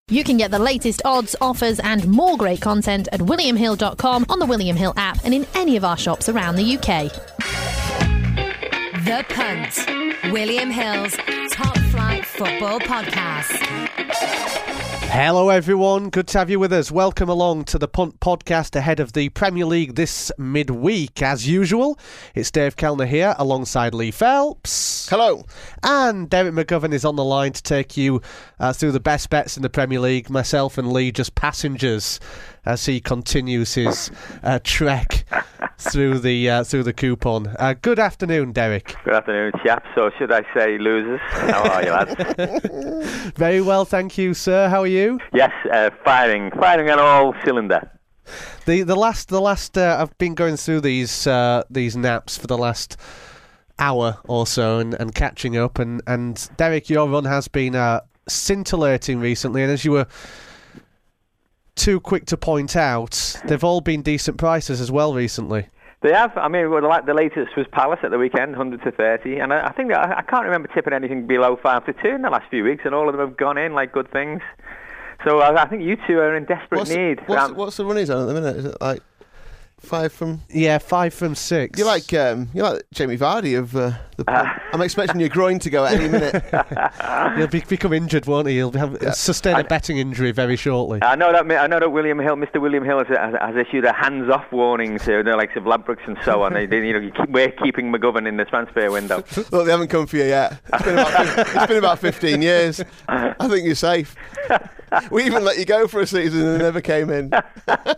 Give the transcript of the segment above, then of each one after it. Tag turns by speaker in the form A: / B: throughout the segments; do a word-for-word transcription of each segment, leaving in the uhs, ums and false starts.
A: You can get the latest odds, offers and more great content at william hill dot com, on the William Hill app and in any of our shops around the U K.
B: The Punt, William Hill's top flight football podcast.
C: Hello everyone, good to have you with us. Welcome along to the Punt podcast ahead of the Premier League this midweek. As usual, it's Dave Kellner here alongside Lee Phelps.
D: Hello.
C: And Derek McGovern is on the line to take you uh, through the best bets in the Premier League. Myself and Lee just passengers as he continues his uh, trek through the uh, through the coupon. Uh, good afternoon, Derek.
E: Good afternoon, chaps. So should I say losers? How are you, lads?
C: Very well, thank you, sir. How are you?
E: Yes, uh, firing, firing on all cylinder.
C: The the last the last uh, I've been going through these uh, these naps for the last hour or so and, and catching up, and, and Derek, your run has been uh, scintillating recently, and as you were too quick to point out, they've all been decent prices as well recently.
E: They have. I mean, well, the latest was Palace at the weekend, one hundred to thirty, and I, I think that, I can't remember tipping anything below five to two in the last few weeks, and all of them have gone in like good things. So I, I think you two are in desperate
D: what's,
E: need.
D: What's,
E: um,
D: what's the run he's on at the minute? Is it like five from?
C: Yeah, five from six.
D: You're like um, you're like Jamie Vardy of uh, the. Uh, I'm expecting your groin to go at any minute.
C: He'll be, become injured, won't he? He'll have, yeah. sustain a betting injury very shortly.
E: I know that. I know that William Hill, Mister William Hill, has, has, has issued a hands-off warning to the likes of Ladbrokes and so on. they, they, you know, you keep, we're keeping McGovern in the transfer window.
D: Look, they haven't come for you yet. It's been about, it's been about fifteen years. I think you're safe. We even let you go for a season and never came in.
E: Let's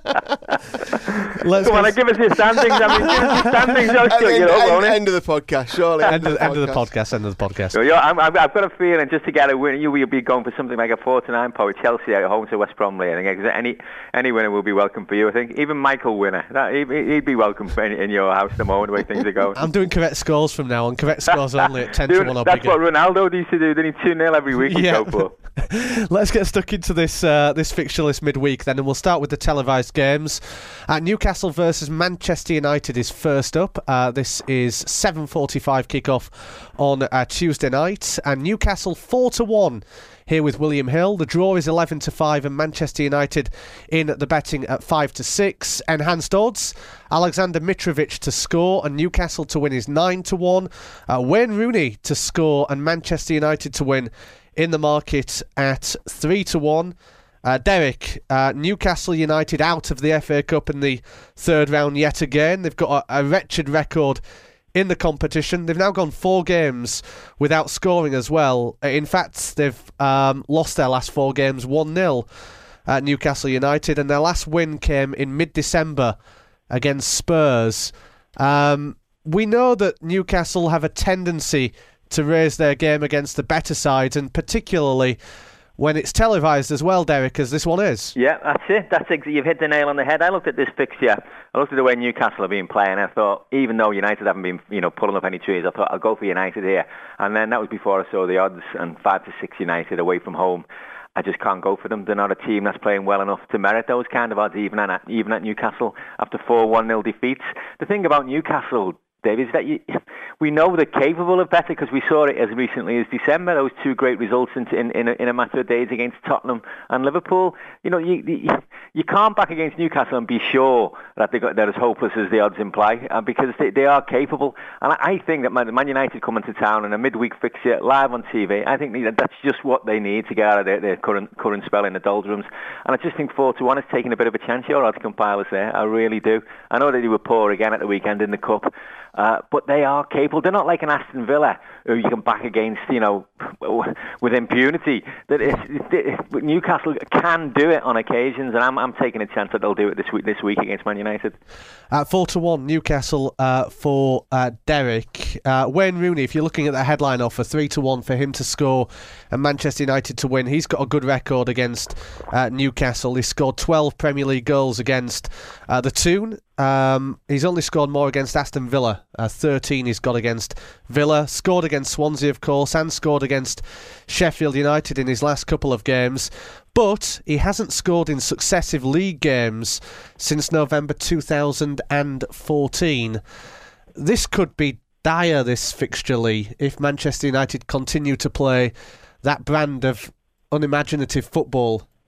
E: Come on, give us your standings. I mean, give us your standings. I'll
D: end,
E: you up,
D: end, end of the podcast, surely.
C: End of, end of the podcast. End of the podcast.
E: So, you know, I'm, I've, I've got a feeling just to get a win, you will be going for something like a four to nine power Chelsea at home to West Bromley. I think any any winner will be welcome for you. I think even Michael winner, that, he'd, he'd be welcome for in, in your house the moment the way things are going.
C: I'm doing correct scores from now on. Correct scores only at ten to one or
E: That's
C: bigger.
E: what Ronaldo used to do. Didn't he two nil every week?
C: Yeah.
E: Go for.
C: Let's get stuck into this uh, this fixture list midweek then, and we'll start with the televised games. Uh, Newcastle versus Manchester United is first up. Uh, this is seven forty-five kickoff on uh, Tuesday night, and Newcastle four to one here with William Hill. The draw is eleven to five, and Manchester United in the betting at five to six. Enhanced odds: Alexander Mitrovic to score and Newcastle to win is nine to one. Uh, Wayne Rooney to score and Manchester United to win in the market at three to one. Uh, Derek, uh, Newcastle United out of the F A Cup in the third round yet again. They've got a, a wretched record in the competition. They've now gone four games without scoring as well. In fact, they've um, lost their last four games one nil at Newcastle United, and their last win came in mid-December against Spurs. Um, we know that Newcastle have a tendency to raise their game against the better sides, and particularly when it's televised as well, Derek, as this one is.
E: Yeah, that's it. That's ex- you've hit the nail on the head. I looked at this fixture. I looked at the way Newcastle have been playing. I thought, even though United haven't been, you know, pulling up any trees, I thought I'll go for United here. And then that was before I saw the odds, and five to six United away from home. I just can't go for them. They're not a team that's playing well enough to merit those kind of odds, even at even at Newcastle after four one nil defeats. The thing about Newcastle, Dave, is that you, we know they're capable of better because we saw it as recently as December. Those two great results in in, in, a, in a matter of days against Tottenham and Liverpool. You know, you you, you can't back against Newcastle and be sure that they got, they're as hopeless as the odds imply, uh, because they, they are capable. And I, I think that Man, Man United coming to town in a midweek fixture live on T V, I think that that's just what they need to get out of their, their current current spell in the doldrums. And I just think four to one is taking a bit of a chance. Your odds compilers there, I really do. I know that they were poor again at the weekend in the cup. Uh, but they are capable. They're not like an Aston Villa who you can back against, you know, with impunity. That it's, it's, Newcastle can do it on occasions, and I'm, I'm taking a chance that they'll do it this week. This week against Man United.
C: Uh, four to one Newcastle uh, for uh, Derek. Uh, Wayne Rooney, if you're looking at the headline offer, three to one for him to score and Manchester United to win. He's got a good record against uh, Newcastle. He scored twelve Premier League goals against uh, the Toon. Um, he's only scored more against Aston Villa. Uh, thirteen he's got against Villa. Scored against Swansea, of course, and scored against Sheffield United in his last couple of games. But he hasn't scored in successive league games since November two thousand fourteen. This could be dire, this fixture, Lee, if Manchester United continue to play that brand of unimaginative football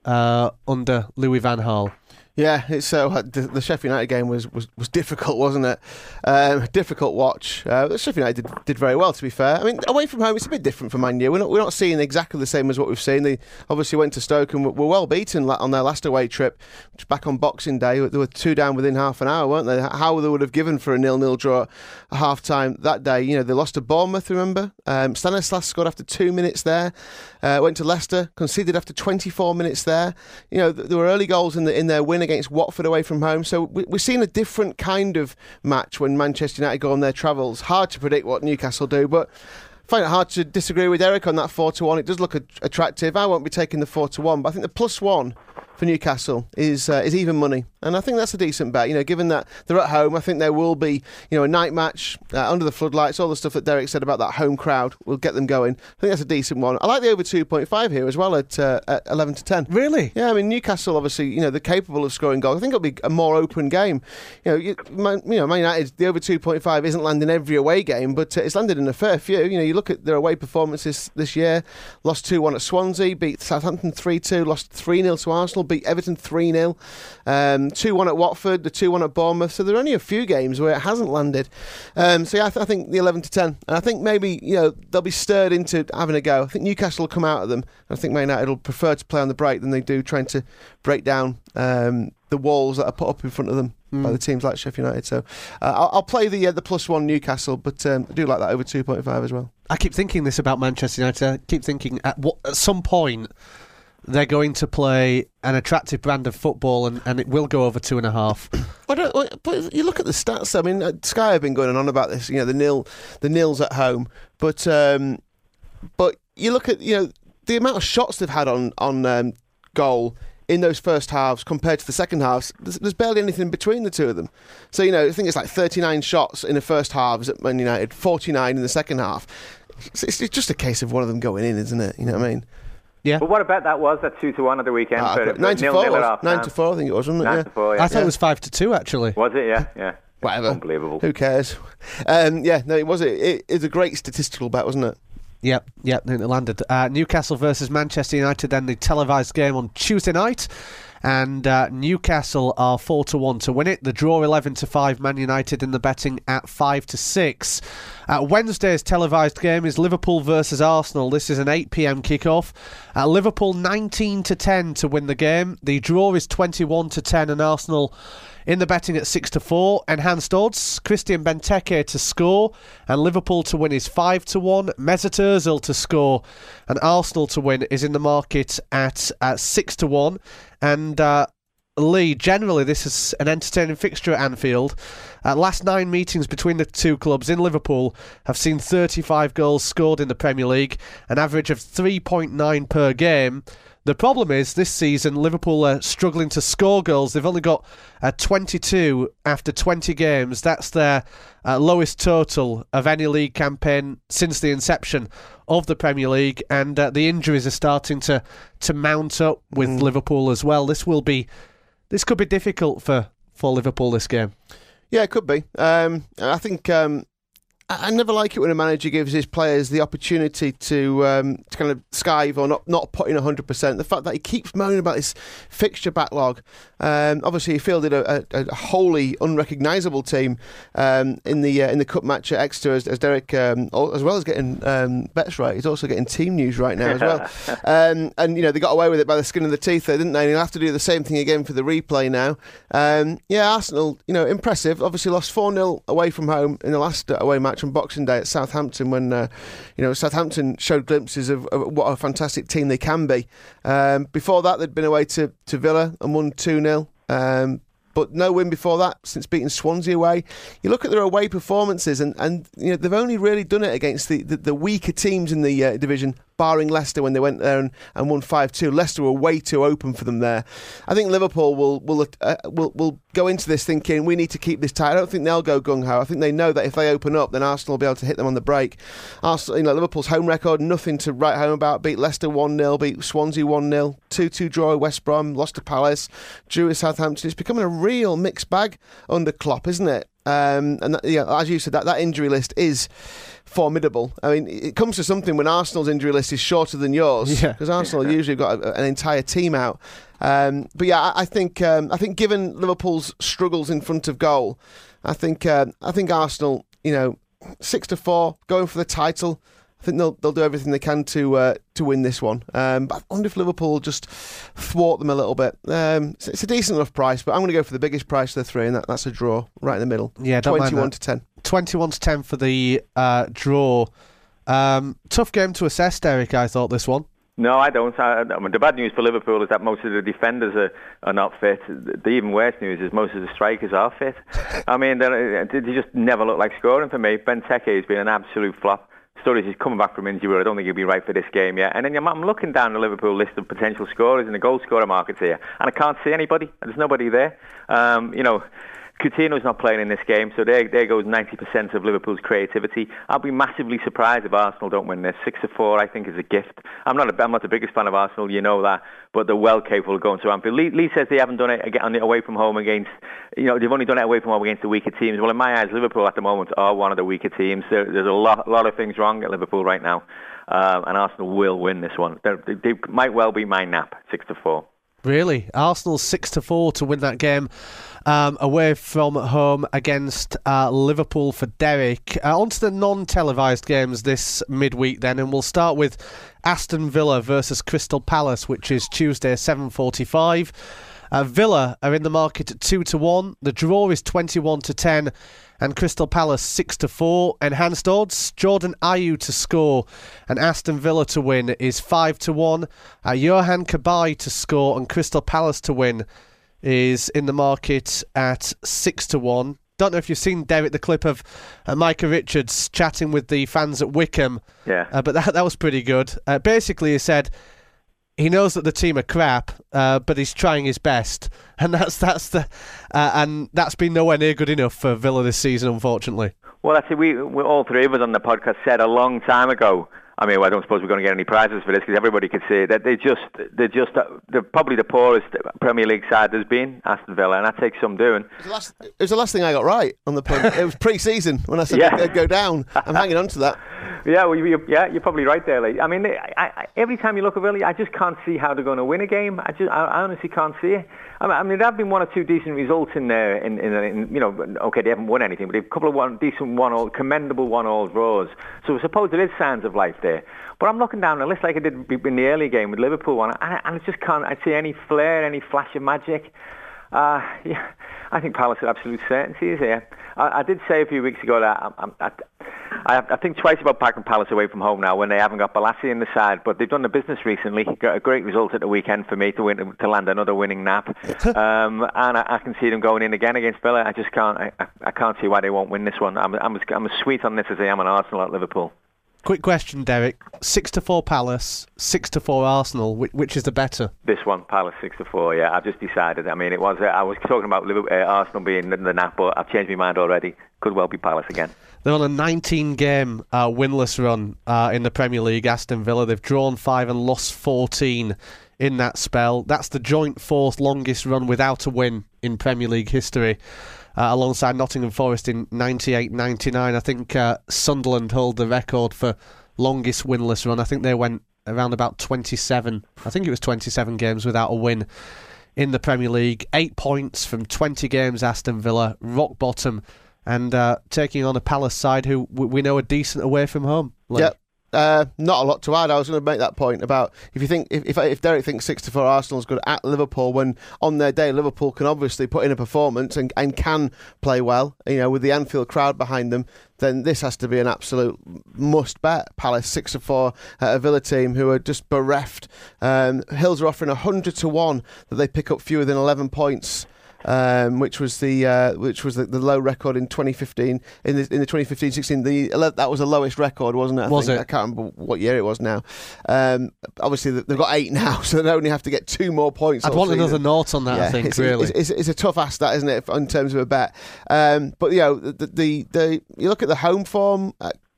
C: uh, under Louis van Gaal.
D: Yeah, it's so uh, the, the Sheffield United game was, was, was difficult, wasn't it? Um, difficult watch. Uh, Sheffield United did, did very well, to be fair. I mean, away from home, it's a bit different for Man U. We're not we're not seeing exactly the same as what we've seen. They obviously went to Stoke and were, were well beaten on their last away trip, which was back on Boxing Day. They were two down within half an hour, weren't they? How they would have given for a nil-nil draw at half time that day. You know, they lost to Bournemouth. Remember, um, Stanislas scored after two minutes there. Uh, went to Leicester, conceded after twenty-four minutes there. You know, there were early goals in the in their win against Watford away from home. So we, we're seeing a different kind of match when Manchester United go on their travels. Hard to predict what Newcastle do, but I find it hard to disagree with Eric on that four to one. It does look a- attractive. I won't be taking the four to one, but I think the plus one for Newcastle is uh, is even money, and I think that's a decent bet. You know, given that they're at home, I think there will be, you know, a night match uh, under the floodlights. All the stuff that Derek said about that home crowd will get them going. I think that's a decent one. I like the over two point five here as well at, uh, at eleven to ten.
C: Really?
D: Yeah, I mean Newcastle obviously, you know, they're capable of scoring goals. I think it'll be a more open game. You know, you, Man, you know, Man United, the over two point five isn't landing every away game, but uh, it's landed in a fair few. You know, you look at their away performances this year. Lost two one at Swansea, beat Southampton three two, lost three nil to Arsenal, beat Everton three nil, um, two one at Watford, the two one at Bournemouth. So there are only a few games where it hasn't landed. Um, so yeah, I, th- I think the eleven to ten. And I think maybe, you know, they'll be stirred into having a go. I think Newcastle will come out of them. I think Man United will prefer to play on the break than they do trying to break down um, the walls that are put up in front of them mm. by the teams like Sheffield United. So uh, I'll, I'll play the uh, the plus one Newcastle, but um, I do like that over two point five as well.
C: I keep thinking this about Manchester United. I keep thinking at, what, at some point they're going to play an attractive brand of football, and, and it will go over two and a half.
D: I don't, but you look at the stats. I mean, uh, Sky have been going on about this. You know, the nil, the nils at home, but um, but you look at, you know, the amount of shots they've had on on um, goal in those first halves compared to the second halves. There's, there's barely anything between the two of them. So, you know, I think it's like thirty-nine shots in the first halves at Man United, forty-nine in the second half. It's, it's just a case of one of them going in, isn't it? You know what I mean?
C: Yeah.
E: But what about that was that two to one at the weekend?
D: Ah,
E: for,
D: nine to four. Was, nine to four, I think it was, wasn't it?
E: Nine
D: yeah.
E: to four. Yeah.
C: I thought
D: yeah.
C: it was five to two actually.
E: Was it? Yeah, yeah.
D: Whatever.
E: Unbelievable.
D: Who cares? Um, yeah, no, it was. It, it, it's a great statistical bet, wasn't it?
C: Yep, yep, it landed. Uh, Newcastle versus Manchester United, then the televised game on Tuesday night. And uh, Newcastle are four to one to win it. The draw eleven to five. Man United in the betting at five to six. Uh, Wednesday's televised game is Liverpool versus Arsenal. This is an eight p.m. kickoff. Uh, Liverpool nineteen to ten to win the game. The draw is twenty-one to ten, and Arsenal in the betting at six to four. Enhanced odds: Christian Benteke to score, and Liverpool to win is five to one. Mesut Ozil to score, and Arsenal to win is in the market at, at six to one. And uh, Lee, generally this is an entertaining fixture at Anfield. Uh, last nine meetings between the two clubs in Liverpool have seen thirty-five goals scored in the Premier League, an average of three point nine per game. The problem is, this season, Liverpool are struggling to score goals. They've only got uh, twenty-two after twenty games. That's their uh, lowest total of any league campaign since the inception of the Premier League. And uh, the injuries are starting to, to mount up with mm. Liverpool as well. This will be, this could be difficult for, for Liverpool, this game.
D: Yeah, it could be. Um, I think... Um I never like it when a manager gives his players the opportunity to um, to kind of skive or not, not put in one hundred percent. The fact that he keeps moaning about this fixture backlog. Um, obviously, he fielded a, a, a wholly unrecognisable team um, in the uh, in the cup match at Exeter, as, as Derek, um, as well as getting um, bets right. He's also getting team news right now as well. um, and, you know, they got away with it by the skin of the teeth there, didn't they? And he'll have to do the same thing again for the replay now. Um, yeah, Arsenal, you know, impressive. Obviously lost four nil away from home in the last away match on Boxing Day at Southampton, when uh, you know Southampton showed glimpses of, of what a fantastic team they can be. Um, before that, they'd been away to, to Villa and won two nil. Um, but no win before that since beating Swansea away. You look at their away performances, and, and you know they've only really done it against the, the, the weaker teams in the uh, division, barring Leicester when they went there and, and won five two. Leicester were way too open for them there. I think Liverpool will will uh, will will go into this thinking we need to keep this tight. I don't think they'll go gung-ho. I think they know that if they open up, then Arsenal will be able to hit them on the break. Arsenal, you know, Liverpool's home record, nothing to write home about. Beat Leicester one nil, beat Swansea one nil, two two draw at West Brom, lost to Palace, drew at Southampton. It's becoming a real mixed bag under Klopp, isn't it? Um, and that, yeah, as you said, that, that injury list is formidable. I mean, it comes to something when Arsenal's injury list is shorter than yours, because yeah. Arsenal usually got a, an entire team out. Um, but yeah, I, I think um, I think given Liverpool's struggles in front of goal, I think uh, I think Arsenal, you know, six to four, going for the title. I think they'll they'll do everything they can to uh, to win this one. Um, but I wonder if Liverpool just thwart them a little bit. Um, it's, it's a decent enough price, but I'm going to go for the biggest price of the three, and that, that's a draw right in the middle.
C: Yeah, don't
D: twenty-one
C: mind that.
D: to ten.
C: twenty-one to ten for the uh, draw. Um, tough game to assess, Derek. I thought this one.
E: No, I don't. I, I mean, the bad news for Liverpool is that most of the defenders are, are not fit. The even worse news is most of the strikers are fit. I mean, they, they just never look like scoring for me. Benteke has been an absolute flop. Sturridge is coming back from injury. I don't think he'll be right for this game yet. And then I'm looking down the Liverpool list of potential scorers in the goal scorer markets here, and I can't see anybody. There's nobody there. Um, you know, Coutinho's not playing in this game, so there, there goes ninety percent of Liverpool's creativity. I'll be massively surprised if Arsenal don't win this. Six to four, I think, is a gift. I'm not, a, I'm not the biggest fan of Arsenal, you know that, but they're well capable of going to Anfield. Lee, Lee says they haven't done it again, away from home against, you know, they've only done it away from home against the weaker teams. Well, in my eyes, Liverpool at the moment are one of the weaker teams. There, there's a lot, lot of things wrong at Liverpool right now, um, and Arsenal will win this one. They're, they, they might well be my nap, six to four.
C: Really? Arsenal six to four to win that game um, away from home against uh, Liverpool for Derek. Uh, on to the non-televised games this midweek then, and we'll start with Aston Villa versus Crystal Palace, which is Tuesday, seven forty-five. Uh, Villa are in the market at two to one. The draw is twenty-one to ten. And Crystal Palace six to four. Enhanced odds, Jordan Ayew to score and Aston Villa to win is five to one. Uh, Johan Cabaye to score and Crystal Palace to win is in the market at six to one. Don't know if you've seen, Derek, the clip of uh, Micah Richards chatting with the fans at Wickham. Yeah. Uh, but that, that was pretty good. Uh, basically, he said he knows that the team are crap, uh, but he's trying his best, and that's that's the uh, and that's been nowhere near good enough for Villa this season, unfortunately. Well,
E: that's it. We, we all three of us on the podcast said a long time ago. I mean, well, I don't suppose we're going to get any prizes for this because everybody could see that they just they're just they're probably the poorest Premier League side there's been, Aston Villa, and that takes some doing. It was the last,
D: it was the last thing I got right on the pod. It was pre-season when I said yeah. they'd go down. I'm hanging on to that.
E: Yeah, well, you, yeah, you're probably right there. Like, I mean, I, I, every time you look at Villa, I just can't see how they're going to win a game. I just, I, I honestly can't see it. I mean, I mean, there have been one or two decent results in there. In, in, in you know, okay, they haven't won anything, but they've a couple of one decent one-all, commendable one-all draws. So I suppose there is signs of life there. But I'm looking down the list like I did in the early game with Liverpool, and I, and I just can't. I see any flair, any flash of magic. Uh, yeah, I think Palace are absolute certainty is here. I, I did say a few weeks ago that I, I, I, I think twice about packing Palace away from home now when they haven't got Balassi in the side, but they've done the business recently. Got a great result at the weekend for me to win to land another winning nap, um, and I, I can see them going in again against Villa. I just can't. I, I can't see why they won't win this one. I'm, I'm, as, I'm as sweet on this as I am on Arsenal at Liverpool.
C: Quick question, Derek. Six to four Palace, six to four Arsenal. Which, which is the better?
E: This one, Palace six to four. Yeah, I've just decided. I mean, it was. Uh, I was talking about Liverpool, uh, Arsenal being the nap, but I've changed my mind already. Could well be Palace again.
C: They're on a nineteen-game uh, winless run uh, in the Premier League. Aston Villa. They've drawn five and lost fourteen in that spell. That's the joint fourth longest run without a win in Premier League history. Uh, alongside Nottingham Forest in ninety-eight ninety-nine. I think uh, Sunderland hold the record for longest winless run. I think they went around about twenty-seven. I think it was twenty-seven games without a win in the Premier League. Eight points from twenty games, Aston Villa, rock bottom, and uh, taking on a Palace side who we know are decent away from home. Lee.
D: Yep. Uh, not a lot to add. I was going to make that point about if you think if if, if Derek thinks six to four Arsenal's good at Liverpool, when on their day Liverpool can obviously put in a performance and, and can play well, you know, with the Anfield crowd behind them, then this has to be an absolute must bet. Palace six to four at a Villa team who are just bereft. Um, Hills are offering a hundred to one that they pick up fewer than eleven points. Um, which was the uh, which was the, the low record in twenty fifteen in the in the twenty fifteen sixteen the that was the lowest record, wasn't it? I
C: was
D: think.
C: it?
D: I can't remember what year it was now. Um, obviously they've got eight now, so they only have to get two more points.
C: I'd want season. Another nought on that. Yeah, I think
D: it's,
C: really
D: it's, it's, it's a tough ask, that, isn't it, in terms of a bet? Um, but you know the, the the you look at the home form. Uh,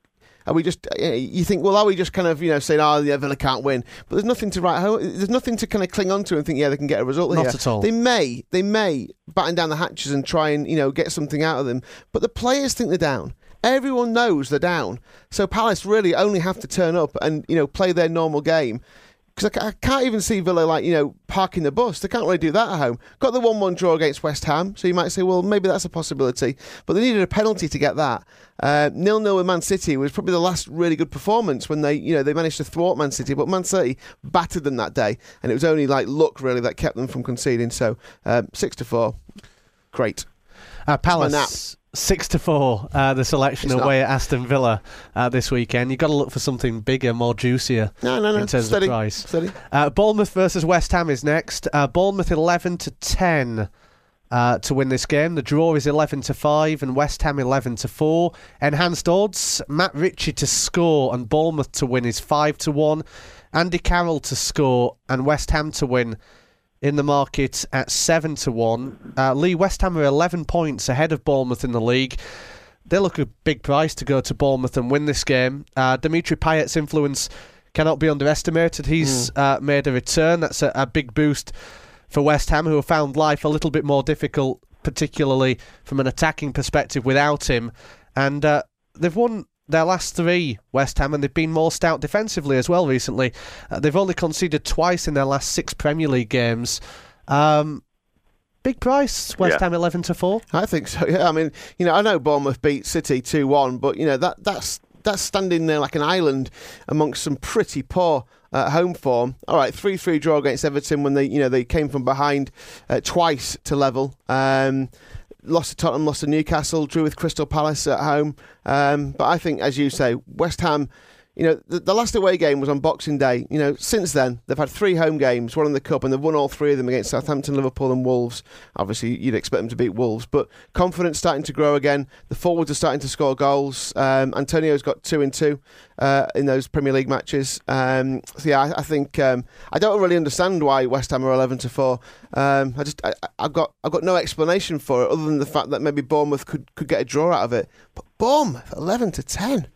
D: Are we just? Uh, you think, well, are we just kind of you know saying, oh, yeah, Villa can't win? But there's nothing to write home. There's nothing to kind of cling on to and think, yeah, they can get a result
C: Not
D: here.
C: at all.
D: They may, they may batten down the hatches and try and you know get something out of them. But the players think they're down. Everyone knows they're down. So Palace really only have to turn up and you know play their normal game. Because I can't even see Villa, like, you know, parking the bus. They can't really do that at home. Got the one one draw against West Ham, so you might say, well, maybe that's a possibility. But they needed a penalty to get that. Uh, nil nil with Man City was probably the last really good performance when they, you know, they managed to thwart Man City. But Man City battered them that day, and it was only, like, luck, really, that kept them from conceding. So, um, six to four. Great.
C: Uh, Palace... Six to four, uh, the selection
D: It's
C: away
D: not.
C: at Aston Villa uh, this weekend. You've got to look for something bigger, more juicier
D: No, no, no.
C: in terms
D: Steady.
C: of price.
D: Steady.
C: Uh, Bournemouth versus West Ham is next. Uh, Bournemouth eleven to ten uh, to win this game. The draw is eleven to five, and West Ham eleven to four. Enhanced odds: Matt Ritchie to score and Bournemouth to win is five to one. Andy Carroll to score and West Ham to win in the market at seven to one. Uh, Lee, West Ham are eleven points ahead of Bournemouth in the league. They look a big price to go to Bournemouth and win this game. Uh, Dimitri Payet's influence cannot be underestimated. He's mm. uh, made a return. That's a, a big boost for West Ham, who have found life a little bit more difficult, particularly from an attacking perspective without him. And uh, they've won their last three, West Ham, and they've been more stout defensively as well recently. Uh, they've only conceded twice in their last six Premier League games. Um, big price, West
E: Yeah.
C: Ham eleven to four.
D: I think so. Yeah, I mean, you know, I know Bournemouth beat City two one, but you know that that's that's standing there like an island amongst some pretty poor uh, home form. All right, three three draw against Everton when they you know they came from behind uh, twice to level. Um, Lost to Tottenham, lost to Newcastle, drew with Crystal Palace at home. Um, but I think, as you say, West Ham, you know, the, the last away game was on Boxing Day. You know, since then, they've had three home games, one in the Cup, and they've won all three of them against Southampton, Liverpool and Wolves. Obviously, you'd expect them to beat Wolves, but confidence starting to grow again. The forwards are starting to score goals. Um, Antonio's got two and two uh, in those Premier League matches. Um, so, yeah, I, I think um, I don't really understand why West Ham are eleven to four. Um, I just, I, I've got, I've got no explanation for it other than the fact that maybe Bournemouth could, could get a draw out of it. But Bournemouth, eleven to ten.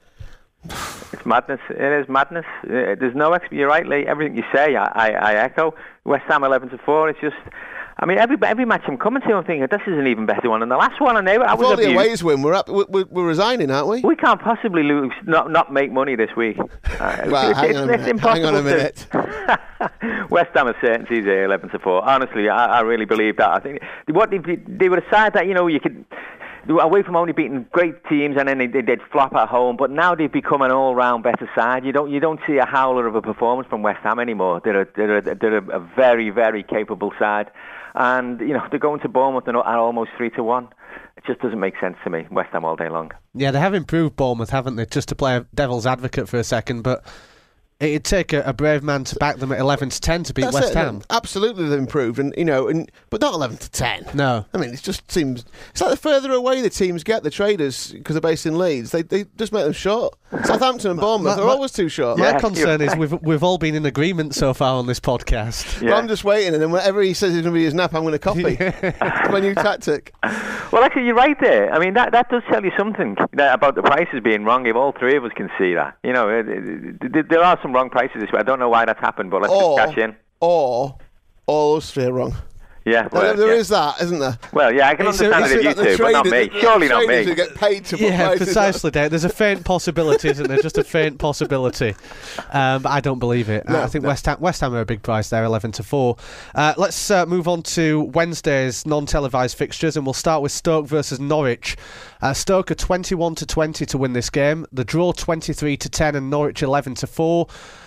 E: It's madness. It is madness. Uh, There's no. Ex- you're right, Lee. Everything you say, I, I, I echo. West Ham eleven to four. It's just. I mean, every every match I'm coming to, I'm thinking this is an even better one than the last one. And they, I was
D: Before the
E: abused.
D: aways win, we're, up, we're we're resigning, aren't we?
E: We can't possibly lose, not not make money this week. Uh,
D: Well,
E: it's,
D: hang
E: it's,
D: on a
E: it's
D: minute. Hang on a
E: impossible
D: minute.
E: to- West Ham are certainties here, eleven to four. Honestly, I, I really believe that. I think what they, they were a side that you know you could. They were away from only beating great teams, and then they, they did flop at home. But now they've become an all-round better side. You don't you don't see a howler of a performance from West Ham anymore. They're a, they're a, they're a, a very very capable side, and you know they're going to Bournemouth at almost three to one. It just doesn't make sense to me. West Ham all day long.
C: Yeah, they have improved Bournemouth, haven't they? Just to play a devil's advocate for a second, but it'd take a, a brave man to back them at eleven to ten to beat
D: That's
C: West
D: it.
C: Ham.
D: Absolutely, they've improved, and you know, and but not eleven to ten.
C: No.
D: I mean, it just seems it's like the further away the teams get, the traders, because they're based in Leeds, they they just make them short. Southampton and Bournemouth
C: my-
D: are
C: my-
D: always too short.
C: My
E: Yeah,
C: concern
E: you're
C: is we've we've all been in agreement so far on this podcast.
D: Well, I'm just waiting, and then whenever he says it's going to be his nap, I'm going to copy. It's my new tactic.
E: Well, actually, you're right there. I mean, that that does tell you something that, about the prices being wrong. If all three of us can see that, you know, it, it, it, there are some wrong prices this way. I don't know why that's happened, but let's
D: Or,
E: just cash in.
D: or all us three are wrong.
E: Yeah,
D: Well,
E: well,
D: there
E: yeah.
D: is that, isn't there?
E: Well, yeah, I can
C: It's-
E: understand
C: it's
E: it if you
D: Like the
E: two, but not
D: traders-
E: me.
D: the
E: Surely not
D: traders
E: me.
D: who get paid to put
C: Yeah,
D: prices
C: precisely, Dave. There's a faint possibility, isn't there? Just a faint possibility. Um, but I don't believe it.
D: No,
C: I think
D: no.
C: West Ham, West Ham are a big price there, eleven to four. Uh, let's uh, move on to Wednesday's non-televised fixtures, and we'll start with Stoke versus Norwich. Uh, Stoke are twenty-one to twenty to win this game. The draw twenty-three to ten, and Norwich eleven to four.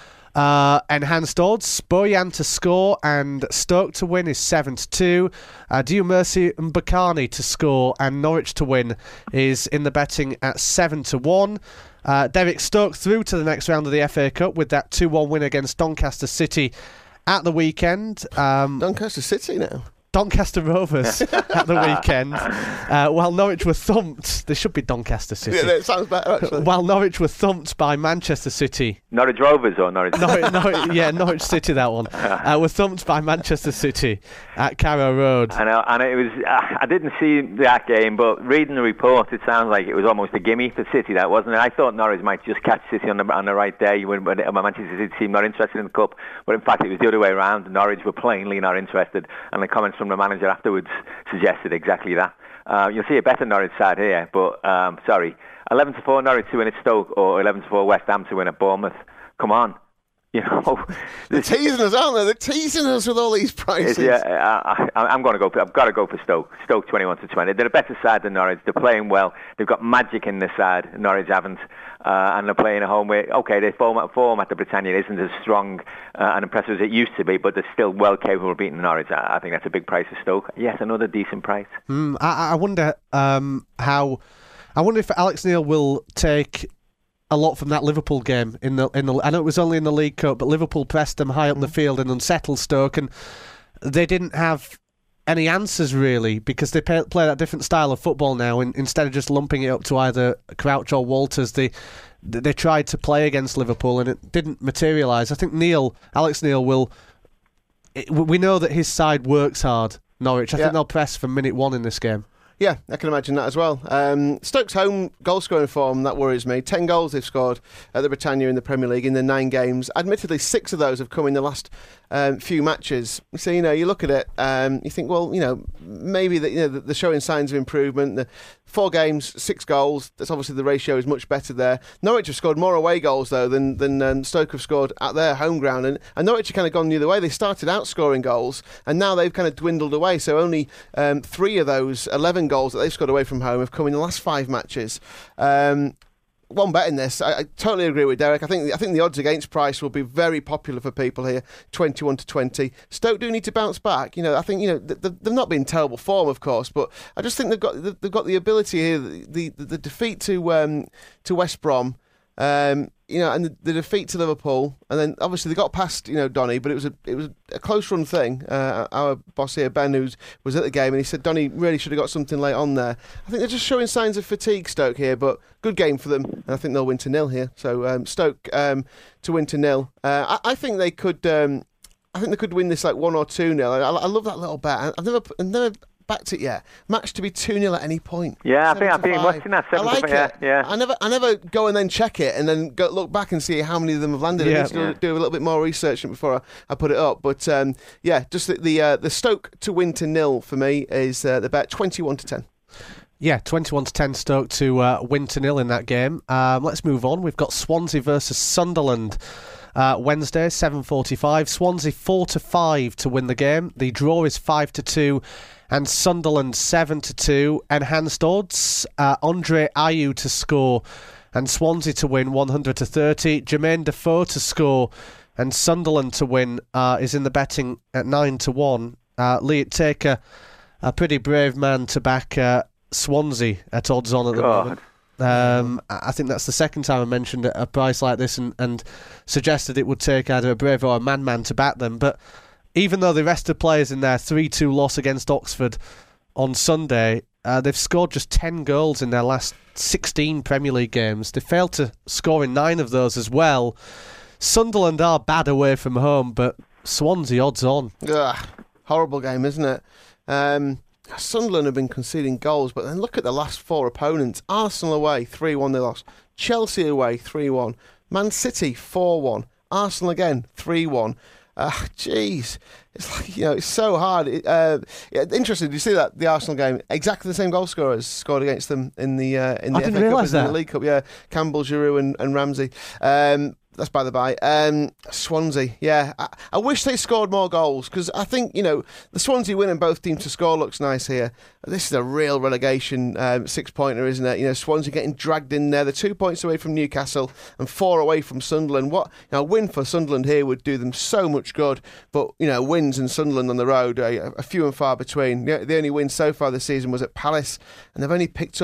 C: Uh, enhanced odds: Bojan to score and Stoke to win is seven to two. Uh, Diumersi and Bakani to score and Norwich to win is in the betting at seven to one. Uh, Derek Stoke through to the next round of the F A Cup with that two one win against Doncaster City at the weekend. Um,
D: Doncaster City now.
C: Doncaster Rovers at the weekend. Uh, while Norwich were thumped, they should be Doncaster City.
D: Yeah, that sounds better, actually.
C: While Norwich were thumped by Manchester City.
E: Norwich Rovers or Norwich?
C: Norwich, Norwich yeah, Norwich City, that one. Uh, were thumped by Manchester City at Carrow Road.
E: I know, and it was. Uh, I didn't see that game, but reading the report, it sounds like it was almost a gimme for City. That wasn't it. I thought Norwich might just catch City on the on the right day when, when Manchester City seemed not interested in the cup, but in fact it was the other way around. Norwich were plainly not interested, and the comments from the manager afterwards suggested exactly that. Uh, you'll see a better Norwich side here, but um, sorry, eleven to four Norwich to win at Stoke or eleven to four West Ham to win at Bournemouth. Come on. You know,
D: they're teasing us, aren't they? They're teasing us with all these prices.
E: Yeah, I, I, I'm going to go. For, I've got to go for Stoke. Stoke twenty-one to twenty. They're a better side than Norwich. They're playing well. They've got magic in this side. Norwich haven't, uh, and they're playing at home. Where okay, their form, form at the Britannia isn't as strong uh, and impressive as it used to be, but they're still well capable of beating Norwich. I, I think that's a big price for Stoke. Yes, another decent price.
C: Mm, I, I wonder um, how. I wonder if Alex Neil will take a lot from that Liverpool game in the in the. I know it was only in the League Cup, but Liverpool pressed them high up the field and unsettled Stoke, and they didn't have any answers really because they play, play that different style of football now. And instead of just lumping it up to either Crouch or Walters, they they tried to play against Liverpool and it didn't materialise. I think Neil, Alex Neil, will. It, we know that his side works hard. Norwich. I
D: yeah.
C: think they'll press from minute one in this game.
D: Yeah, I can imagine that as well. Um, Stoke's home goal-scoring form, that worries me. Ten goals they've scored at the Britannia in the Premier League in the nine games. Admittedly, six of those have come in the last um, few matches. So, you know, you look at it, um, you think, well, you know, maybe the, you know, they're showing signs of improvement. The four games, six goals. That's obviously the ratio is much better there. Norwich have scored more away goals, though, than, than um, Stoke have scored at their home ground. And, and Norwich have kind of gone the other way. They started out scoring goals, and now they've kind of dwindled away. So only um, three of those eleven goals that they've scored away from home have come in the last five matches. Um, one bet in this, I, I totally agree with Derek. I think I think the odds against price will be very popular for people here, twenty-one to twenty. Stoke do need to bounce back. You know, I think you know they've not been in terrible form, of course, but I just think they've got they've got the ability here. The the, the defeat to um, to West Brom. Um, you know, and the, the defeat to Liverpool, and then obviously they got past, you know, Donny, but it was a it was a close run thing. Uh, our boss here, Ben, who was at the game, and he said Donny really should have got something late on there. I think they're just showing signs of fatigue, Stoke here, but good game for them, and I think they'll win to nil here. So um, Stoke um, to win to nil. Uh, I, I think they could. Um, I think they could win this like one or two nil. I, I love that little bet. I've never, I've never. backed it yet. Match to be two nil at any point.
E: Yeah, I think I've been watching that.
D: I like
E: it.
D: Yeah,
E: yeah.
D: I never, I never go and then check it and then go look back and see how many of them have landed.
C: Yeah.
D: I need to
E: Yeah.
D: do a little bit more research before I, I put it up. But um, yeah, just the the, uh, the Stoke to win to nil for me is uh, the bet twenty-one to ten.
C: Yeah, twenty-one to ten Stoke to uh, win to nil in that game. Um, let's move on. We've got Swansea versus Sunderland. Uh, Wednesday, seven forty-five. Swansea four to five to win the game. The draw is five to two, and Sunderland seven to two. Enhanced odds: uh, Andre Ayew to score, and Swansea to win one hundred to thirty. Jermaine Defoe to score, and Sunderland to win uh, is in the betting at nine to one. Uh, Lee, it take a, a pretty brave man to back uh, Swansea at odds on at the
E: God.
C: moment. Um, I think that's the second time I mentioned a price like this and, and suggested it would take either a brave or a man-man to back them. But even though they rested players in their three two loss against Oxford on Sunday, uh, they've scored just ten goals in their last sixteen Premier League games. They failed to score in nine of those as well. Sunderland are bad away from home, but Swansea odds on.
D: Ugh, horrible game, isn't it? Um, Sunderland have been conceding goals, but then look at the last four opponents. Arsenal away, three one they lost. Chelsea away, three one. Man City, four one. Arsenal again, three one. Ah, jeez. It's like, you know, it's so hard. It, uh, yeah, interesting, did you see that, the Arsenal game? Exactly the same goal scorers scored against them in the uh, in the
C: I didn't
D: F A Cup
C: realise
D: and
C: that.
D: the League Cup. Yeah, Campbell, Giroud and, and Ramsey. Um, that's by the by. Um, Swansea, yeah. I, I wish they scored more goals because I think, you know, the Swansea win and both teams to score looks nice here. This is a real relegation um, six-pointer, isn't it? You know, Swansea getting dragged in there. They're two points away from Newcastle and four away from Sunderland. What, you know, a win for Sunderland here would do them so much good. But, you know, wins in Sunderland on the road are a few and far between. The, the only win so far this season was at Palace, and they've only picked up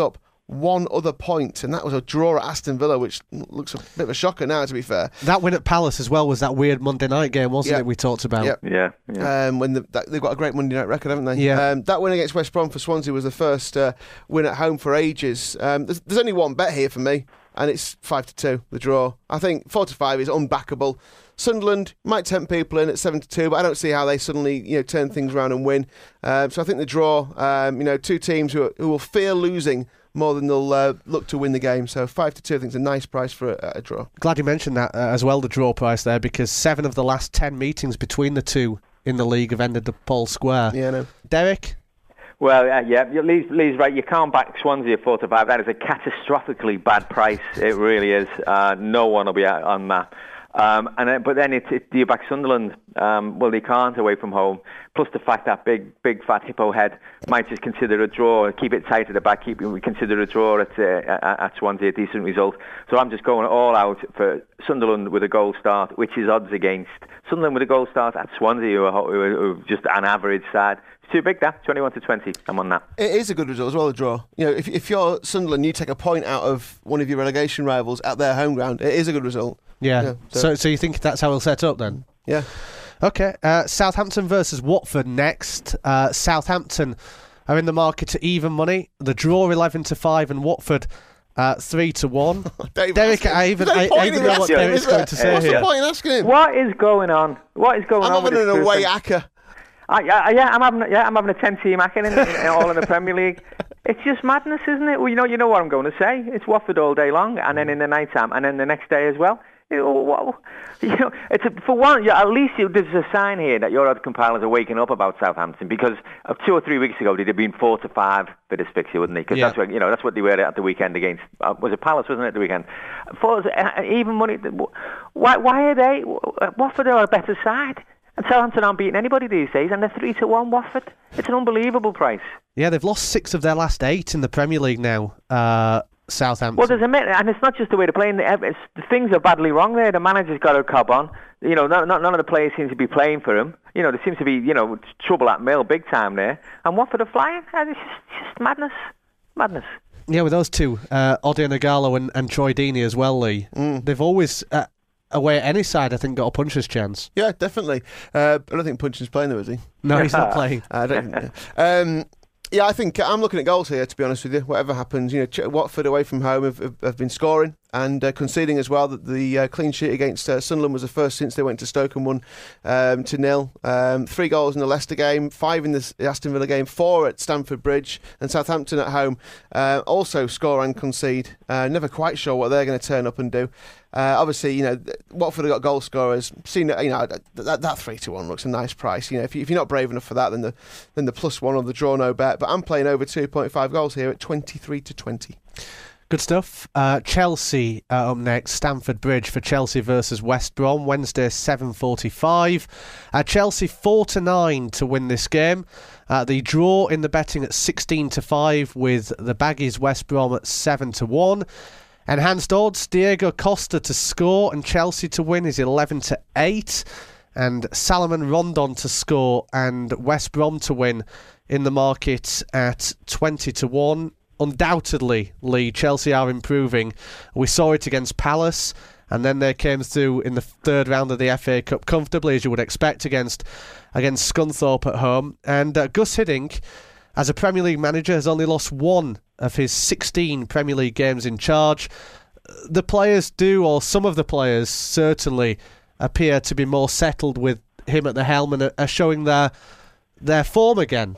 D: one other point, and that was a draw at Aston Villa, which looks a bit of a shocker now, to be fair.
C: That win at Palace as well was that weird Monday night game, wasn't
D: Yep.
C: it, we talked about?
D: Yep.
E: Yeah, yeah.
D: Um, when the, that, they've got a great Monday night record, haven't they?
C: Yeah.
D: Um, that win against West Brom for Swansea was the first uh, win at home for ages. Um, there's, there's only one bet here for me, and it's five to two, the draw. I think four to five is unbackable. Sunderland might tempt people in at seven to two, but I don't see how they suddenly, you know, turn things around and win. Um, so I think the draw, um, you know, two teams who, are, who will fear losing more than they'll uh, look to win the game. So five to two, I think, is a nice price for a, a draw.
C: Glad you mentioned that uh, as well, the draw price there, because seven of the last ten meetings between the two in the league have ended at Paul Square.
D: Yeah, no.
C: Derek?
E: Well, uh, yeah, Lee's, Lee's right. You can't back Swansea at four to five. That is a catastrophically bad price. It really is. Uh, no one will be out on that. Um, and then, but then it, it, do you back Sunderland? Um, well, they can't away from home. Plus the fact that big, big fat hippo head might just consider a draw, keep it tight at the back, keep we consider a draw at uh, at Swansea a decent result. So I'm just going all out for Sunderland with a goal start, which is odds against Sunderland with a goal start at Swansea, who are, who are, who are just an average side. It's too big, that twenty-one to twenty. I'm on that.
D: It is a good result as well, a draw. You know, if if you're Sunderland, you take a point out of one of your relegation rivals at their home ground. It is a good result.
C: Yeah.
D: Yeah, so-
C: so, so you think that's how we'll set up then?
D: Yeah.
C: Okay. Uh, Southampton versus Watford next. Uh, Southampton are in the market to even money. The draw eleven to five, and Watford uh, three to one.
D: Dave,
C: Derek,
D: ask him.
C: I even
D: There's no
C: I,
D: point
C: I
D: in
C: even know what
D: asking him,
C: Derek's
D: is
C: going
D: there?
C: to say
D: What's
C: here.
D: the point in asking him?
E: What is going on? What is going
D: I'm
E: on?
D: having
E: with
D: an
E: this
D: away
E: person?
D: acca.
E: I, I, yeah, I'm having yeah, I'm having a ten-team acca in, in, all in the Premier League. It's just madness, isn't it? Well, you know, you know what I'm going to say. It's Watford all day long, and then in the night time, and then the next day as well. You know, you know, it's a, for one. At least there's a sign here that your odds compilers are waking up about Southampton, because of two or three weeks ago they'd have been four to five for this fixture, wouldn't they? Because
C: Yeah.
E: that's what you know. That's what they were at the weekend against. Uh, was it Palace? Wasn't it at the weekend? For uh, even money. Why? Why are they? Watford are a better side. And Southampton aren't beating anybody these days, and they're three to one Watford. It's an unbelievable price.
C: Yeah, they've lost six of their last eight in the Premier League now. Uh, Southampton.
E: Well, there's a minute, and it's not just the way they're playing. The, the things are badly wrong there. The manager's got a cob on. You know, not, not, none of the players seem to be playing for him. You know, there seems to be, you know, trouble at Mill big time there. And Watford are flying. And it's just, it's just madness. Madness.
C: Yeah, with those two, uh, Odion Ighalo and, and Troy Deeney as well, Lee.
D: Mm.
C: They've always, uh, away at any side, I think, got a puncher's chance.
D: Yeah, definitely. Uh, I don't think Punchin's playing though, is he?
C: No, he's not playing.
D: I don't. um, yeah, I think I'm looking at goals here. To be honest with you, whatever happens, you know, Ch- Watford away from home have, have, have been scoring and uh, conceding as well. That the uh, clean sheet against uh, Sunderland was the first since they went to Stoke and won um, to nil. Um, three goals in the Leicester game, five in the Aston Villa game, four at Stamford Bridge, and Southampton at home uh, also score and concede. Uh, never quite sure what they're going to turn up and do. Uh, obviously, you know, Watford have got goal scorers. Seen, you know, that that three to one looks a nice price. You know, if, you, if you're not brave enough for that, then the then the plus one or the draw no bet. But I'm playing over two point five goals here at twenty-three to twenty.
C: Good stuff. Uh, Chelsea uh, up next. Stamford Bridge for Chelsea versus West Brom. Wednesday, seven forty-five. Uh, Chelsea four to nine to win this game. Uh, the draw in the betting at sixteen to five, with the Baggies West Brom at seven to one. Enhanced odds, Diego Costa to score and Chelsea to win is eleven to eight. And Salomon Rondon to score and West Brom to win in the market at twenty to one. Undoubtedly, Lee, Chelsea are improving. We saw it against Palace, and then they came through in the third round of the F A Cup comfortably, as you would expect, against against Scunthorpe at home. And uh, Gus Hiddink, as a Premier League manager, has only lost one of his sixteen Premier League games in charge. The players do, or some of the players certainly, appear to be more settled with him at the helm and are showing their their form again.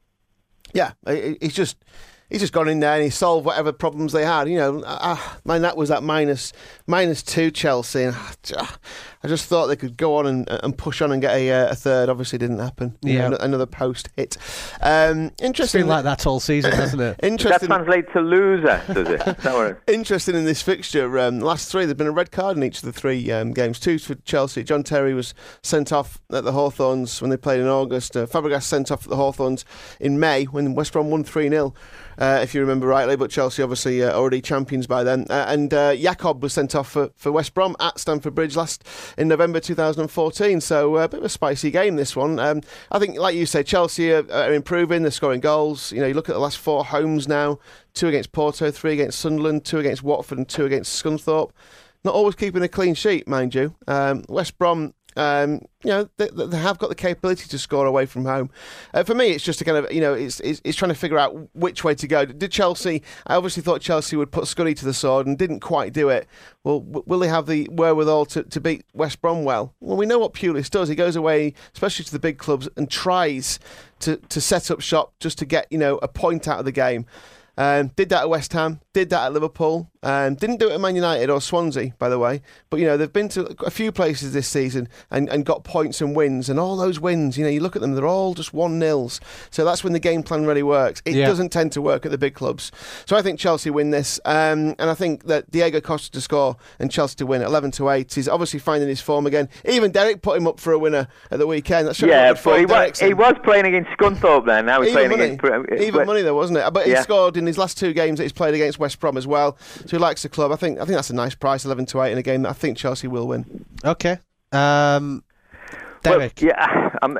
D: Yeah, he's just he's just gone in there and he solved whatever problems they had. You know, uh, man, that was that minus minus two Chelsea, and uh, I just thought they could go on and, and push on and get a, a third. Obviously, didn't happen. You
C: Yeah,
D: know, another post hit. Um,
C: It's
D: interesting.
C: been like that all season, hasn't it?
E: Does that
D: Interesting.
E: translate to loser, does it? Is that what it-
D: Interesting in this fixture, um, last three, there's been a red card in each of the three um, games. Two for Chelsea. John Terry was sent off at the Hawthorns when they played in August. Uh, Fabregas sent off at the Hawthorns in May when West Brom won three nil, uh, if you remember rightly, but Chelsea obviously uh, already champions by then. Uh, and uh, Jakob was sent off for, for West Brom at Stamford Bridge last in November two thousand fourteen. So uh, a bit of a spicy game, this one. Um, I think, like you say, Chelsea are, are improving. They're scoring goals. You know, you look at the last four homes now: two against Porto, three against Sunderland, two against Watford, and two against Scunthorpe. Not always keeping a clean sheet, mind you. Um, West Brom. Um, you know, they, they have got the capability to score away from home. Uh, for me, it's just a kind of, you know, it's, it's it's trying to figure out which way to go. Did Chelsea, I obviously thought Chelsea would put Scuddy to the sword and didn't quite do it. Well, w- will they have the wherewithal to, to beat West Brom well? Well, we know what Pulis does. He goes away, especially to the big clubs, and tries to, to set up shop just to get, you know, a point out of the game. Um, did that at West Ham, did that at Liverpool, um, didn't do it at Man United or Swansea, by the way. But, you know, they've been to a few places this season and, and got points and wins. And all those wins, you know, you look at them, they're all just one-nils. So that's when the game plan really works. It yeah. doesn't tend to work at the big clubs. So I think Chelsea win this. Um, and I think that Diego Costa to score and Chelsea to win at eleven to eight. He's obviously finding his form again. Even Derek put him up for a winner at the weekend. That's
E: yeah, but he was, he was playing against Scunthorpe then. Now he's
D: Even
E: playing
D: money.
E: against...
D: Even money though, wasn't it? But he
E: yeah.
D: scored in his last two games that he's played against West Brom as well. So he likes the club. I think I think that's a nice price, eleven to eight in a game that I think Chelsea will win.
C: Okay. Um, Derek.
E: Well, yeah, I'm,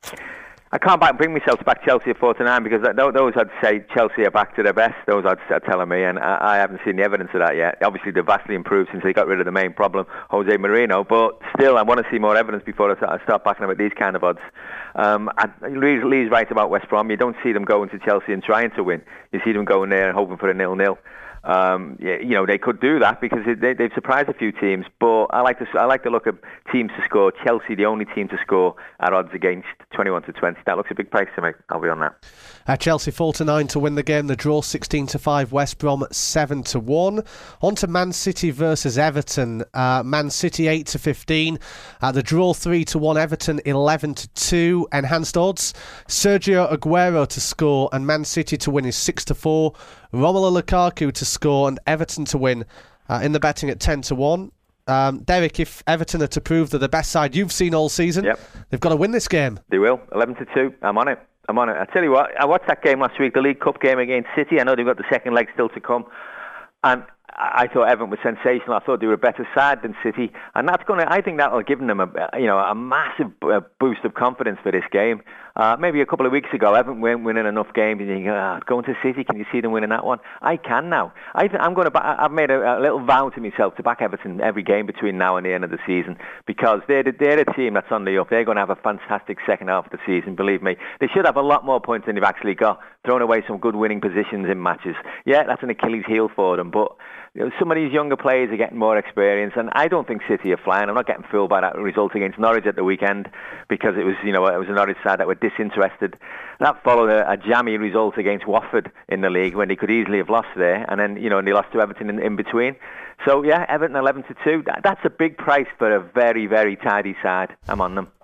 E: I can't back, bring myself to back Chelsea at four to nine because those I'd say Chelsea are back to their best. Those I'd are telling me, and I, I haven't seen the evidence of that yet. Obviously, they've vastly improved since they got rid of the main problem, Jose Mourinho. But still, I want to see more evidence before I start backing them at these kind of odds. Um, Lee's, Lee's right about West Brom. You don't see them going to Chelsea and trying to win. You see them going there and hoping for a nil-nil. Um, yeah, you know, they could do that because they, they've surprised a few teams. But I like to I like to look at teams to score. Chelsea, the only team to score at odds against, twenty-one to twenty. That looks a big price to me. I'll be on that.
C: Uh, Chelsea four to nine to win the game. The draw sixteen to five. West Brom seven to one. On to Man City versus Everton. Uh, Man City eight to fifteen. Uh, the draw three to one. Everton eleven to two. Enhanced odds. Sergio Aguero to score and Man City to win is six to four. Romelu Lukaku to score and Everton to win uh, in the betting at ten to one. Um, Derek, if Everton are to prove they're the best side you've seen all season,
E: yep.
C: they've got to win this game.
E: They will. eleven to two. I'm on it. I'm on it. I tell you what, I watched that game last week, the League Cup game against City. I know they've got the second leg still to come. And I thought Everton was sensational. I thought they were a better side than City, and that's going to. I think that'll give them a, you know, a massive boost of confidence for this game. Uh, maybe a couple of weeks ago, Everton weren't winning enough games, and you think, oh, going to City, can you see them winning that one? I can now. I th- I'm going to. I've made a, a little vow to myself to back Everton every game between now and the end of the season because they're the, they're a team that's on the up. They're going to have a fantastic second half of the season. Believe me, they should have a lot more points than they've actually got. Thrown away some good winning positions in matches. Yeah, that's an Achilles heel for them, but. You know, some of these younger players are getting more experience, and I don't think City are flying. I'm not getting fooled by that result against Norwich at the weekend because it was, you know, it was a Norwich side that were disinterested. That followed a, a jammy result against Watford in the league when they could easily have lost there, and then, you know, and they lost to Everton in, in between. So yeah, Everton eleven to two. That, that's a big price for a very, very tidy side. I'm on them.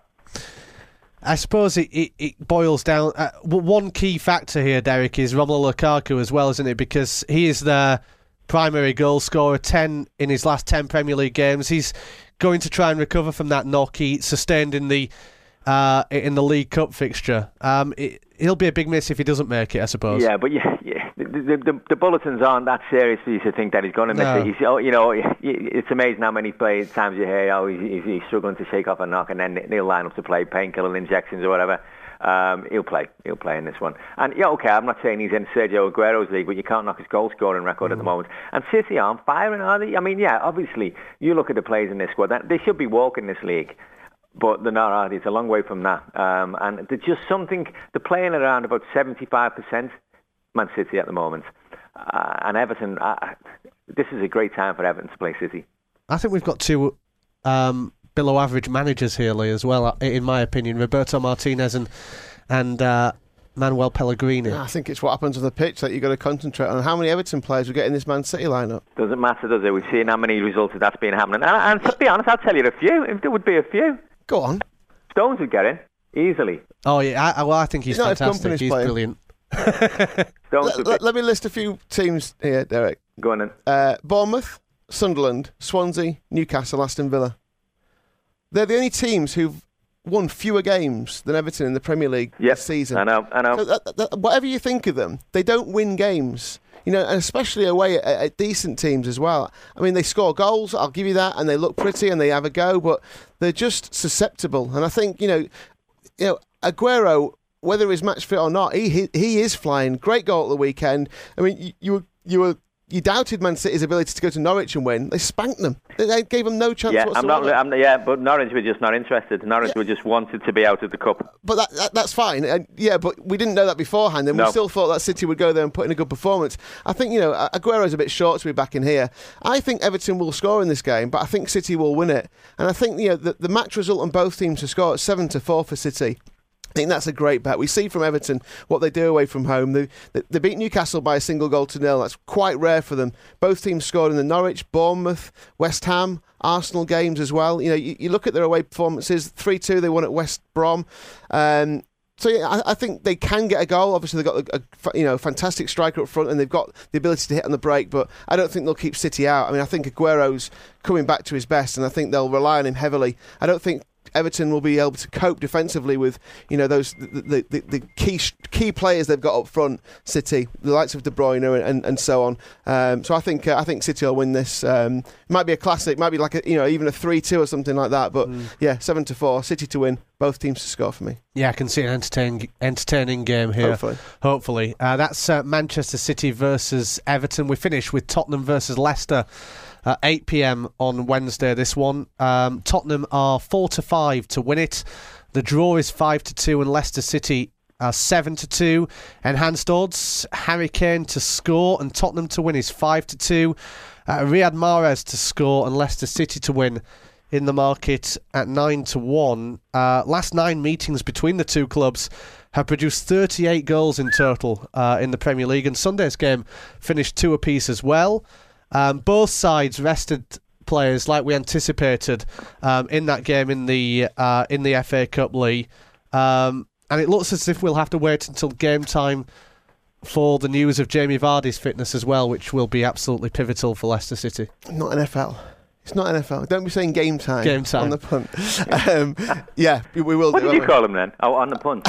C: I suppose it, it, it boils down. Uh, one key factor here, Derek, is Romelu Lukaku as well, isn't it? Because he is the primary goal scorer, ten in his last ten Premier League games. He's going to try and recover from that knock he sustained in the uh, in the League Cup fixture. Um, it, he'll be a big miss if he doesn't make it, I suppose.
E: Yeah, but yeah, yeah. The, the, the, the bulletins aren't that serious for you to think that he's going to miss
C: no.
E: it. He's, oh, you know, it's amazing how many play, times you hear, oh, he's, he's struggling to shake off a knock, and then they'll line up to play painkiller injections or whatever. Um, he'll play. He'll play in this one. And yeah, okay, I'm not saying he's in Sergio Aguero's league, but you can't knock his goal scoring record mm. at the moment. And City aren't firing, are they? I mean, yeah, obviously, you look at the players in this squad, they should be walking this league. But they're not, are they? It's a long way from that. Um, and there's just something, they're playing around about seventy-five percent, Man City at the moment. Uh, and Everton, uh, this is a great time for Everton to play City.
C: I think we've got two um, below average managers here, Lee, as well, in my opinion. Roberto Martinez and and uh, Manuel Pellegrini.
D: I think it's what happens on the pitch that you've got to concentrate on. How many Everton players will get in this Man City lineup?
E: Doesn't matter, does it? We've seen how many results that's been happening. And, and to be honest, I'll tell you a few. If there would be a few.
D: Go on.
E: Stones would get in easily.
C: Oh, yeah. I, well, I think he's, he's fantastic. He's playing. Brilliant.
D: let, let, let me list a few teams here, Derek.
E: Go on then.
D: Uh, Bournemouth, Sunderland, Swansea, Newcastle, Aston Villa. They're the only teams who've won fewer games than Everton in the Premier League
E: yep,
D: this season.
E: I know, I know.
D: So that, that, whatever you think of them, they don't win games. You know, and especially away at, at decent teams as well. I mean, they score goals, I'll give you that, and they look pretty and they have a go, but they're just susceptible. And I think, you know, you know, Aguero, whether he's match fit or not, he he, he is flying. Great goal at the weekend. I mean, you, you were you were you doubted Man City's ability to go to Norwich and win. They spanked them. They, they gave them no chance
E: yeah,
D: whatsoever.
E: I'm not. I'm, yeah, but Norwich were just not interested. Norwich yeah. were just wanted to be out of the cup.
D: But that, that that's fine. And yeah, but we didn't know that beforehand, and
E: no.
D: we still thought that City would go there and put in a good performance. I think, you know, Aguero's a bit short to be back in here. I think Everton will score in this game, but I think City will win it. And I think, you know, the, the match result on both teams to score at seven to four for City. I think that's a great bet. We see from Everton what they do away from home. They, they, they beat Newcastle by a single goal to nil. That's quite rare for them. Both teams scored in the Norwich, Bournemouth, West Ham, Arsenal games as well. You know, you, you look at their away performances. three two they won at West Brom. Um, so yeah, I, I think they can get a goal. Obviously, they've got a, a you know fantastic striker up front, and they've got the ability to hit on the break. But I don't think they'll keep City out. I mean, I think Aguero's coming back to his best, and I think they'll rely on him heavily. I don't think Everton will be able to cope defensively with, you know, those the, the, the key key players they've got up front. City, the likes of De Bruyne and, and, and so on. Um, so I think uh, I think City will win this. Um, it might be a classic, might be like a, you know even a three two or something like that. But mm. yeah, seven to four, City to win. Both teams to score for me.
C: Yeah, I can see an entertaining entertaining game here.
D: Hopefully,
C: hopefully uh, that's uh, Manchester City versus Everton. We finish with Tottenham versus Leicester. At eight p.m. on Wednesday, this one. Um, Tottenham are four to five to win it. The draw is five to two, and Leicester City are seven to two. Enhanced odds: Harry Kane to score and Tottenham to win is five to two. Uh, Riyad Mahrez to score and Leicester City to win in the market at nine to one. Uh, last nine meetings between the two clubs have produced thirty-eight goals in total uh, in the Premier League, and Sunday's game finished two apiece as well. Um, both sides rested players like we anticipated um, in that game in the uh, in the F A Cup, Lee. Um, and it looks as if we'll have to wait until game time for the news of Jamie Vardy's fitness as well, which will be absolutely pivotal for Leicester City.
D: Not N F L. It's not N F L. Don't be saying game time.
C: Game time.
D: On the punt. um, yeah, we will
E: what
D: do.
E: What did you
D: we?
E: call him then? Oh, on the punt.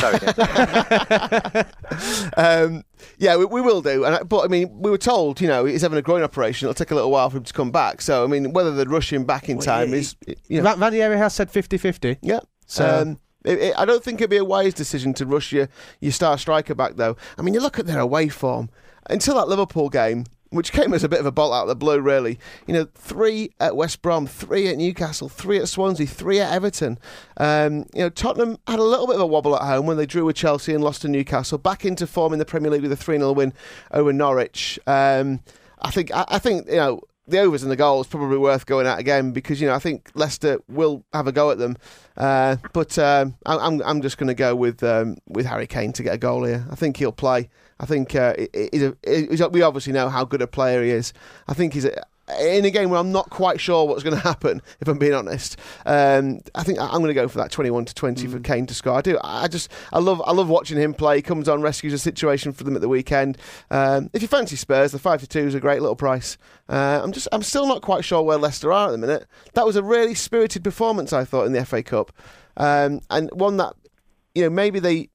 E: Sorry.
D: um, yeah, we, we will do. And but I mean, we were told, you know, he's having a groin operation. It'll take a little while for him to come back. So I mean, whether they'd rush him back in time well, is. You know.
C: Ranieri has said fifty-fifty.
D: Yeah. So. Um, It, it, I don't think it'd be a wise decision to rush your, your star striker back, though. I mean, you look at their away form. Until that Liverpool game, which came as a bit of a bolt out of the blue, really. You know, three at West Brom, three at Newcastle, three at Swansea, three at Everton. Um, you know, Tottenham had a little bit of a wobble at home when they drew with Chelsea and lost to Newcastle. Back into form in the Premier League with a three nil win over Norwich. Um, I think, I, I think, you know, the overs and the goals probably worth going at again because, you know, I think Leicester will have a go at them. Uh, but um, I, I'm I'm just going to go with um, with Harry Kane to get a goal here. I think he'll play. I think uh, he's a, he's a, we obviously know how good a player he is. I think he's a, in a game where I'm not quite sure what's going to happen, if I'm being honest. Um, I think I'm going to go for that twenty-one to twenty mm. for Kane to score. I do. I just I love I love watching him play. He comes on, rescues a situation for them at the weekend. Um, if you fancy Spurs, the five to two is a great little price. Uh, I'm just I'm still not quite sure where Leicester are at the minute. That was a really spirited performance, I thought, in the F A Cup, um, and one that, you know, maybe they.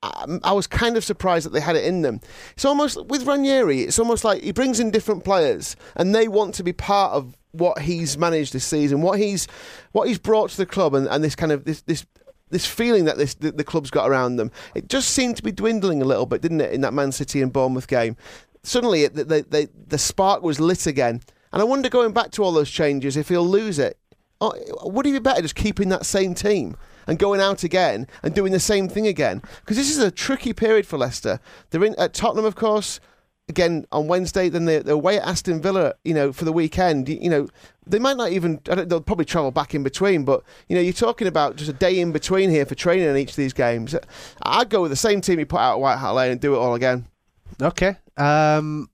D: I was kind of surprised that they had it in them. It's almost, with Ranieri, it's almost like he brings in different players and they want to be part of what he's managed this season, what he's what he's brought to the club, and, and this kind of this this this feeling that this the, the club's got around them. It just seemed to be dwindling a little bit, didn't it, in that Man City and Bournemouth game? Suddenly, it, the, the, the spark was lit again. And I wonder, going back to all those changes, if he'll lose it, oh, would he be better just keeping that same team and going out again and doing the same thing again? Because this is a tricky period for Leicester. They're in at Tottenham, of course, again on Wednesday. Then they're, they're away at Aston Villa, you know, for the weekend. You, you know, they might not even. I don't, they'll probably travel back in between. But you know, you're talking about just a day in between here for training in each of these games. I'd go with the same team he put out at White Hart Lane and do it all again.
C: Okay. Um...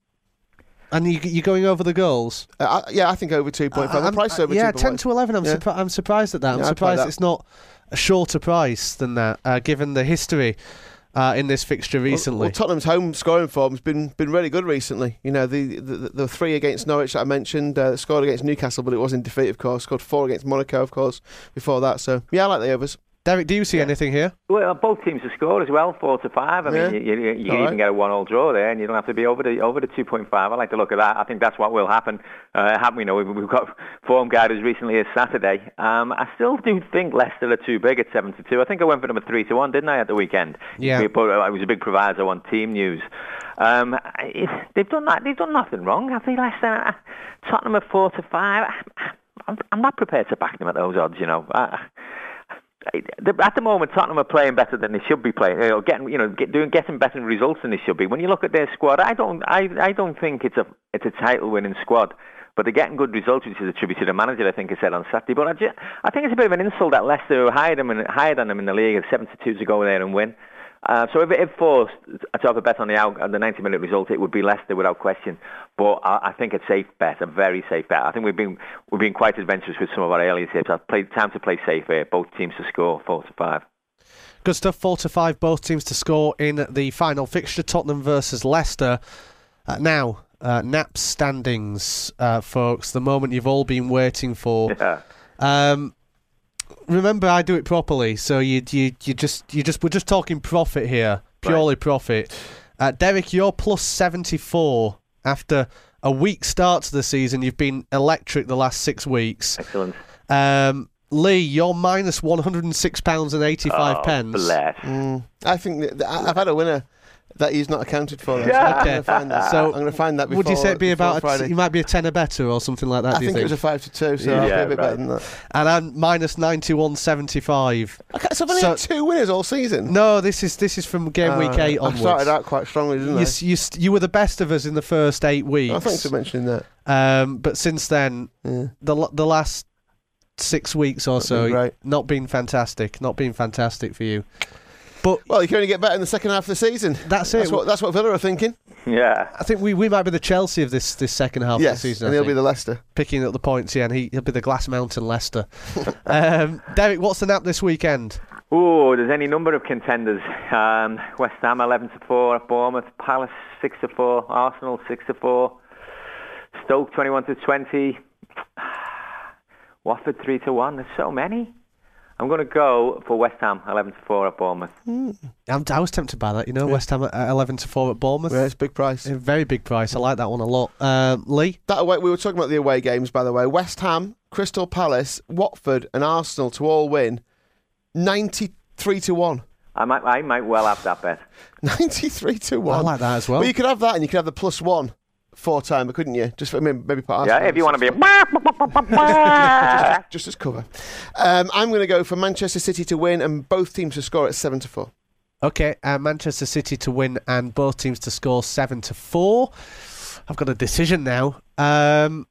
C: And you, you're going over the goals?
D: Uh, I, yeah, I think over two point five. Uh, the price is over
C: yeah,
D: two point five.
C: ten to eleven. I'm, yeah. surpri- I'm surprised at that. I'm
D: yeah,
C: surprised
D: that.
C: It's not a shorter price than that, uh, given the history uh, in this fixture recently.
D: Well, well, Tottenham's home scoring form has been been really good recently. You know, the the, the three against Norwich that I mentioned, uh, scored against Newcastle, but it was in defeat, of course. Scored four against Monaco, of course, before that. So, yeah, I like the overs.
C: Derek, do you see
E: Yeah.
C: anything here?
E: Well, both teams have scored as well, four to five. I
D: Yeah.
E: mean, you, you, you can
D: All
E: even
D: right.
E: get a one-all draw there, and you don't have to be over the over the two point five. I like to look at that. I think that's what will happen. Uh, happen, you know, we've, we've got form guide as recently as Saturday. Um, I still do think Leicester are too big at seven to two. I think I went for them at three to one, didn't I, at the weekend?
C: Yeah.
E: It was a big proviso on Team News. Um, I- they've done that. They've done nothing wrong. I think Leicester, Tottenham at four to five. I'm, I'm not prepared to back them at those odds. You know. I, At the moment, Tottenham are playing better than they should be playing. You know, getting, you know, get, doing getting better results than they should be. When you look at their squad, I don't, I, I don't think it's a, it's a title-winning squad. But they're getting good results, which is a tribute to the manager, I think I said on Saturday. But I, just, I think it's a bit of an insult that Leicester, who hired them and hired on them in the league at seven to two to go there and win. Uh, so if if forced to have a bet on the out, on the ninety minute result, it would be Leicester without question. But I, I think a safe bet, a very safe bet. I think we've been we've been quite adventurous with some of our earlier tips. I've played time to play safe here. Both teams to score four to five.
C: Good stuff. Four to five. Both teams to score in the final fixture. Tottenham versus Leicester. Uh, now, uh, N A P's standings, uh, folks. The moment you've all been waiting for.
E: Yeah.
C: Um, remember, I do it properly, so you you you just you just we're just talking profit here, purely
E: Right.
C: profit. Uh, Derek, you're plus seventy-four after a weak start to the season. You've been electric the last six weeks.
E: Excellent.
C: Um, Lee, you're minus one hundred and six pounds and eighty-five
E: Oh,
C: pence.
E: bless.
D: Mm, I think that, that I've had a winner that he's not accounted for. Though, so
E: Yeah.
D: I'm going to find that.
C: So,
D: I'm going to find that. Before,
C: Would you say it'd be
D: before
C: about? A
D: Friday.
C: t- you might be a tenner better or something like that.
D: I
C: do you
D: think,
C: think?
D: it was a five to two, so I'll
E: Yeah,
D: be a bit
E: right.
D: better than that.
C: And I'm minus ninety-one seventy-five.
D: Okay, so I've only
C: So-
D: had two winners all season.
C: No, this is this is from game
D: Uh,
C: week eight
D: I
C: onwards.
D: started out quite strongly, didn't
C: You,
D: I?
C: s- you, s- you were the best of us in the first eight weeks.
D: Oh, thanks for mentioning that.
C: Um, but since then,
D: Yeah.
C: the l- the last six weeks or
D: Not
C: so,
D: been great.
C: not been fantastic. Not been fantastic for you.
D: Well, you can only get better in the second half of the season.
C: That's it.
D: That's what that's what Villa are thinking.
E: Yeah.
C: I think we, we might be the Chelsea of this, this second half
D: yes,
C: of the season.
D: and
C: I
D: he'll
C: think.
D: be the Leicester.
C: Picking up the points, yeah, and he, he'll be the Glass Mountain Leicester. um, Derek, what's the nap this weekend?
E: Oh, there's any number of contenders. Um, West Ham eleven to four at Bournemouth. Palace six to four. Arsenal six to four. Stoke twenty-one to twenty. Watford three to one. There's so many. I'm going to go for West Ham eleven to four at Bournemouth.
C: I'm, I was tempted by that, you know, West Ham at eleven to four at Bournemouth.
D: Yeah, it's a big price.
C: A very big price. I like that one a lot. Um, Lee?
D: That away, we were talking about the away games, by the way. West Ham, Crystal Palace, Watford, and Arsenal to all win ninety-three to one.
E: I might, I might well have that bet.
D: ninety-three to one.
C: I like that as well.
D: Well, you could have that, and you could have the plus one four timer, couldn't you? Just for, I mean, maybe put
E: Yeah,
D: Arsenal
E: if you want to be
D: just,
E: a...
D: just as cover. Um, I'm going to go for Manchester City to win and both teams to score at seven to four.
C: Okay, uh, Manchester City to win and both teams to score seven to four. I've got a decision now. Um,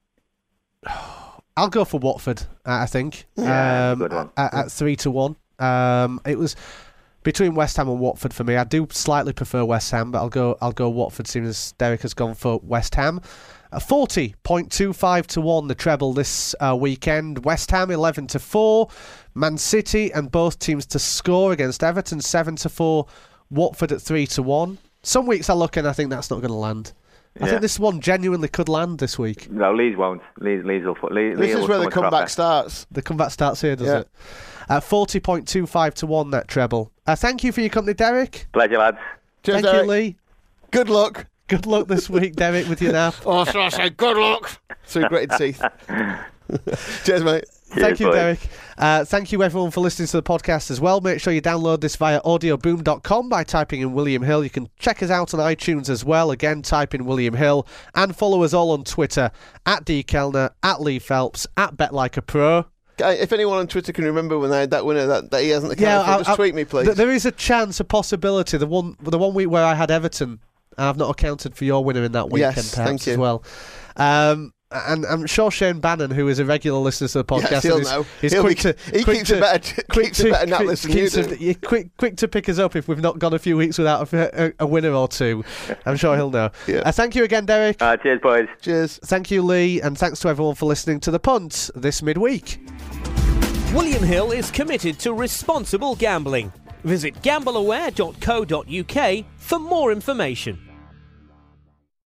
C: I'll go for Watford. Uh, I think.
E: Yeah,
C: um,
E: good one.
C: At, at three to one. Um, it was between West Ham and Watford for me. I do slightly prefer West Ham, but I'll go. I'll go Watford. Seeing as Derek has gone for West Ham. Uh, Forty point two five to one. The treble this uh, weekend. West Ham eleven to four. Man City and both teams to score against Everton seven to four. Watford at three to one. Some weeks I look and I think that's not going to land. I
E: Yeah.
C: think this one genuinely could land this week.
E: No, Leeds won't. Leeds, Leeds will... Leeds,
D: This
E: Leeds
D: is where
E: will
D: the
E: come
D: comeback
E: across
D: starts.
C: The comeback starts here, does
D: Yeah.
C: it? Uh, forty point two five to one, that treble. Uh, thank you for your company, Derek.
E: it. Pleasure, lads.
D: Cheers,
C: Thank
D: Derek.
C: you, Lee.
D: Good luck.
C: Good luck this week, Derek, with your nap.
D: Oh, so I say good luck. Through gritted teeth. Cheers, mate.
C: Thank
E: Cheers,
C: you,
E: boys.
C: Derek. Uh, thank you, everyone, for listening to the podcast as well. Make sure you download this via audio boom dot com by typing in William Hill. You can check us out on iTunes as well. Again, type in William Hill. And follow us all on Twitter, at D. Kellner, at Lee Phelps, at BetLikeAPro.
D: Uh, If anyone on Twitter can remember when they had that winner that, that he hasn't accounted
C: Yeah,
D: for,
C: I-
D: just
C: I-
D: tweet me, please.
C: Th- there is a chance, a possibility. The one, the one week where I had Everton, and I've not accounted for your winner in that weekend,
D: Yes,
C: perhaps
D: thank you.
C: as well. Um, and I'm sure Shane Bannon, who is a regular listener to the podcast,
D: Yes, he'll
C: is,
D: know.
C: is
D: He'll
C: quick
D: be-
C: to
D: he
C: quick
D: keeps
C: to,
D: a better,
C: quick
D: keeps a
C: to
D: better nap
C: quick-
D: list than you
C: keeps
D: do.
C: a- yeah, quick, quick to pick us up if we've not gone a few weeks without a, a, a winner or two. I'm sure he'll know.
D: Yeah.
C: Uh, thank you again, Derek.
E: Uh, cheers, boys.
D: Cheers.
C: Thank you, Lee, and thanks to everyone for listening to The Punt this midweek.
F: William Hill is committed to responsible gambling. Visit gamble aware dot co dot uk for more information.